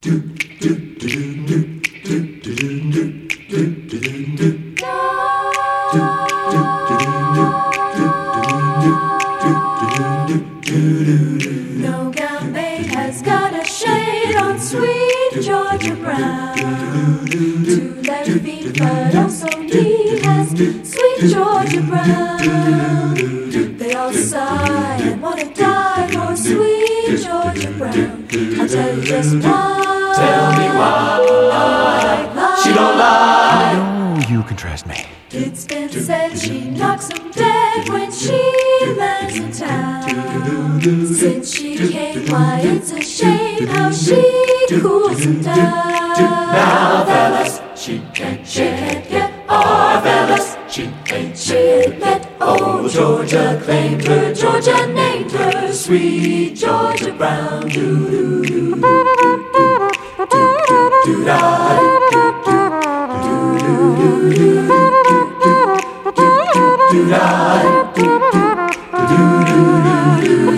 No gown maid has got a shade on sweet Georgia Brown. Two left feet, but also neat has sweet Georgia Brown. They all sigh and want to die for sweet Georgia Brown. I'll tell you just why. Tell me why she don't lie. No, you can trust me. It's been said she knocks 'em dead when she lands in town. Since she came, why it's a shame how she cools 'em down. Now fellas, she can't get our fellas, she ain't let old Georgia claimed her, Georgia named her sweet Georgia Brown. Do do do do do do da do do do do do do da do do do do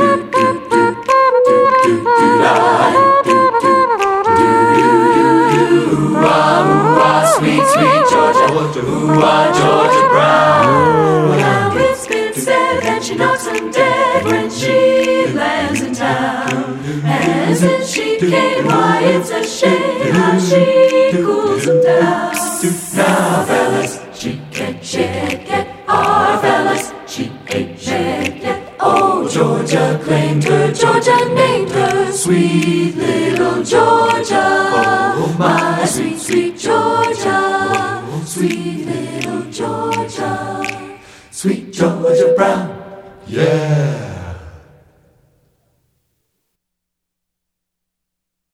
sweet, sweet Georgia, ooh-ah, Georgia Brown. Well, now it's been said that she knocks 'em dead when she lands in town. And since she came, why, it's a shame how she cools 'em down. Now, fellas, she can't get our fellas, she ain't yet. Old Georgia claimed her, Georgia named her sweet little Georgia. Oh, my sweet, sweet Georgia, sweet little Georgia, sweet Georgia Brown, yeah.